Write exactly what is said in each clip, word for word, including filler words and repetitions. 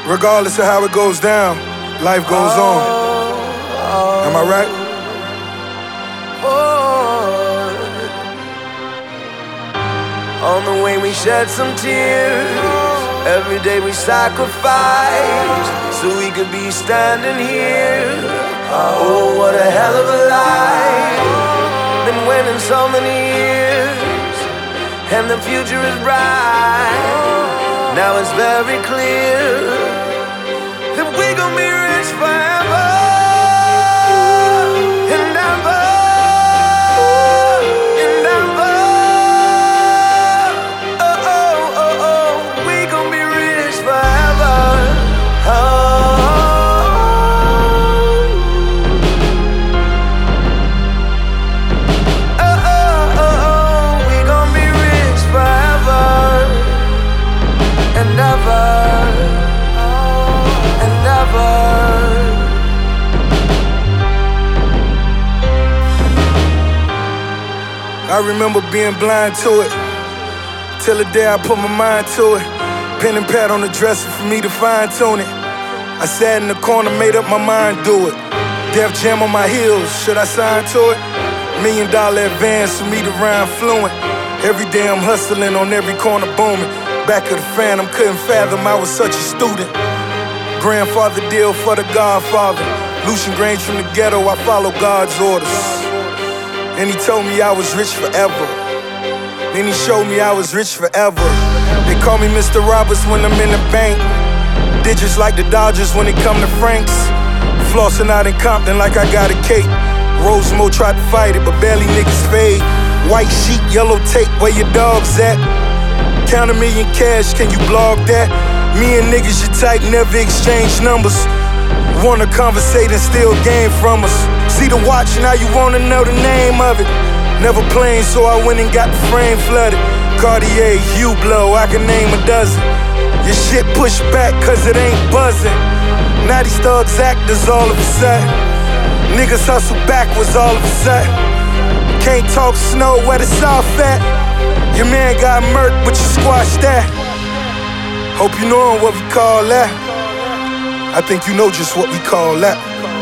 Regardless of how it goes down, life goes on. Am I right? On the way we shed some tears. Every day we sacrificed so we could be standing here. Oh, what a hell of a life. Been waiting so many years, and the future is bright. Now it's very clear that we gon' be rich forever and ever and ever. Oh, oh, oh, oh, we gon' be rich forever. Oh. I remember being blind to it, till the day I put my mind to it. Pen and pad on the dresser for me to fine tune it. I sat in the corner, made up my mind, do it. Def Jam on my heels, should I sign to it? Million dollar advance for me to rhyme fluent. Every day I'm hustling on every corner booming. Back of the Phantom, couldn't fathom I was such a student. Grandfather deal for the Godfather. Lucian Grange from the ghetto, I follow God's orders. And he told me I was rich forever. Then he showed me I was rich forever. They call me Mister Roberts when I'm in the bank. Digits like the Dodgers when it come to Franks. Flossing out in Compton like I got a cake. Rosemo tried to fight it, but barely niggas fade. White sheet, yellow tape, where your dogs at? Count a million cash, can you blog that? Me and niggas you type, never exchange numbers. Wanna conversate and steal game from us. See the watch, now you wanna know the name of it. Never playing, so I went and got the frame flooded. Cartier, Hublot, I can name a dozen. Your shit pushed back cause it ain't buzzing. Now these thugs actors all of a sudden. Niggas hustle backwards all of a sudden. Can't talk snow where the south at. Your man got murked, but you squashed that. Hope you knowin' what we call that. I think you know just what we call that.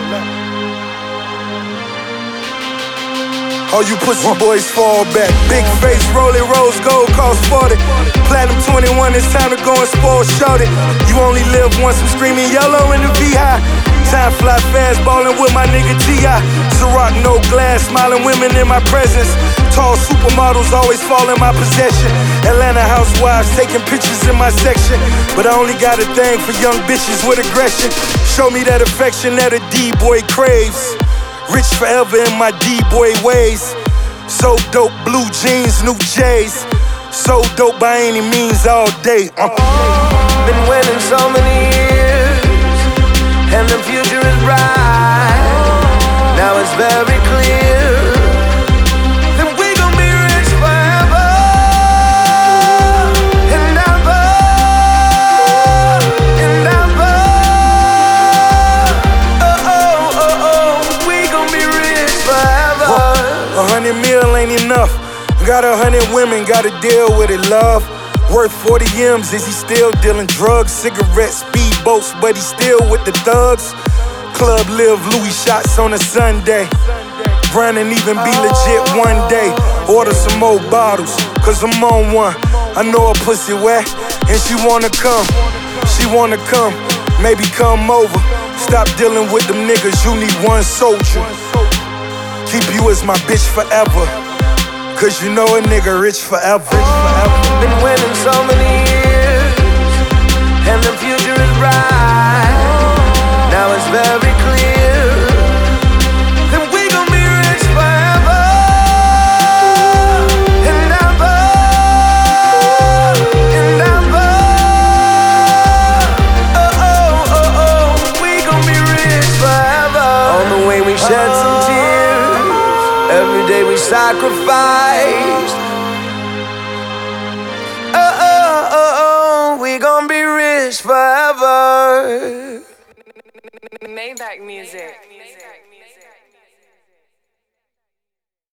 All you pussy boys fall back. Big face, rolling rose gold, cost forty. Platinum twenty-one, it's time to go and spoil shorty. You only live once, I'm screaming yellow in the V-High. Time fly fast, ballin' with my nigga T I Ciroc, no glass, smiling women in my presence. Tall supermodels always fall in my possession. Atlanta housewives taking pictures in my section. But I only got a thing for young bitches with aggression. Show me that affection that a D-boy craves. Rich forever in my D-boy ways. So dope, blue jeans, new J's. So dope by any means all day. Uh. Been waiting so many years, and the future is bright. Now it's very clear that we gon' be rich forever and ever and ever. Oh, oh, oh, oh, we gon' be rich forever. A hundred mil ain't enough. Got a hundred women, gotta deal with it, love. Worth forty M's, is he still dealing drugs? Cigarettes, speedboats, but he still with the thugs. Club live, Louis shots on a Sunday. Brandon even be legit one day. Order some more bottles, cause I'm on one. I know a pussy wet, and she wanna come. She wanna come, maybe come over. Stop dealing with them niggas, you need one soldier. Keep you as my bitch forever. Cause you know a nigga rich forever. Been waiting so many years, and the future is bright. Now it's very clear that we gon' be rich forever and ever and ever. Oh, oh, oh, oh, we gon' be rich forever. On the way we shed some tears. Every day we sacrificed. Oh, oh, oh, oh, we gon' be rich forever. Maybach music.